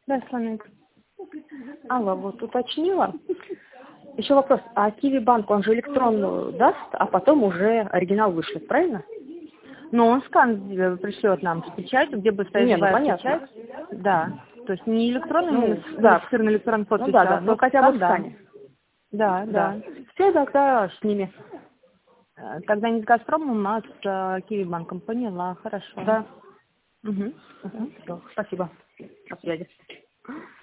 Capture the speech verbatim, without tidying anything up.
Да, слоник. Алла, вот уточнила. Еще вопрос. А Киви-банк, он же электронную даст, а потом уже оригинал вышлет, правильно? Но он скан пришлет нам с печатью, где будет стоять Не, ну живая понятно. печать. Да. То есть не электронный, Ну, с да. фиксированной электронной Ну подписью, да, а да. Ну просто хотя бы в скан, да. скане. Да, Да. да. Все тогда с ними. Э, Тогда не с Газпромом, а с э, Киви-банком. Поняла, хорошо. Да. Угу. Угу. Все, спасибо. До связи.